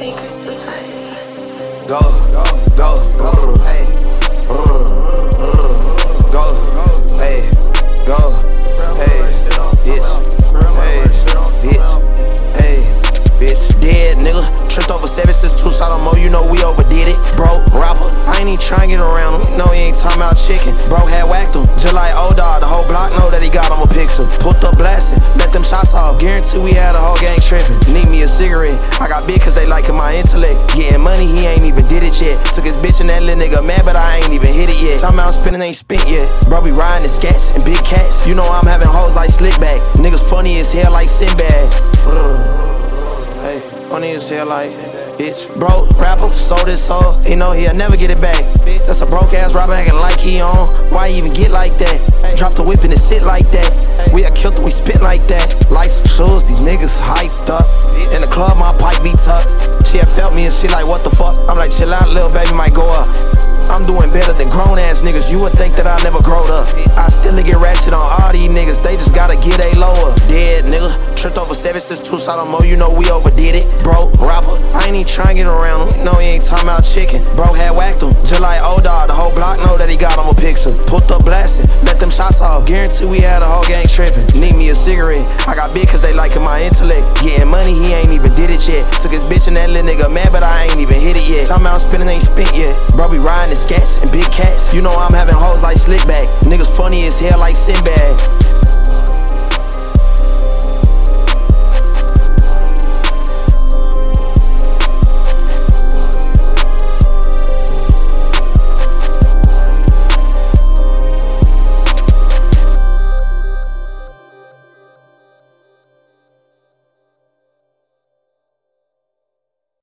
Secret Society. Go, hey, go, hey, bitch, dead nigga. Tripped over 7 since 2, so I don't know, you know we overdid it. Bro, rapper, I ain't even tryna get around him. No, he ain't talking about chicken. Bro had whacked him, just like O-Dog. The whole block know that he got him a pixel. Put up blasting, let them shots off. Guarantee we had a whole gang tripping. Need me a cigarette. I got big cause they liking my intellect. Getting money, he ain't even did it yet. Took his bitch and that little nnigga mad, but I ain't even hit it yet. Talking about spinning ain't spent yet. Bro be riding the scats and big cats. You know I'm having hoes like Slickback. Niggas funny as hell like Sinbad. Hey, funny as hell like bitch. Bro, rapper, sold his soul. He know he'll never get it back. That's a broke ass rapper acting like he on. Why he even get like that? Drop the whip and it sit like that. We are killed and we spit like that. Like some shoes, these niggas hyped up. In the club, my pipe beats up. She had felt me and she like, what the fuck? I'm like, chill out, little baby, might go up. I'm doing better than grown ass niggas. You would think that I never growed up. I still get ratchet on all these niggas. They just gotta get a lower. Dead nigga. Tripped over 7 since 2, so I don't know, you know we overdid it. Bro, rapper, I ain't even tryna get around him. No, he ain't talking about chicken. Bro had whacked him, just like O-Dog. The whole block know that he got him a pixel. Put up blasting, let them shots off. Guarantee we had a whole gang tripping. Need me a cigarette. I got big cause they liking my intellect. Getting money, he ain't even did it yet. Took his bitch and that little nigga mad, but I ain't even hit it yet. Talking about spinning ain't spent yet. Bro be riding the scats and big cats. You know I'm having hoes like Slickback. Niggas funny as hell like Sinbad.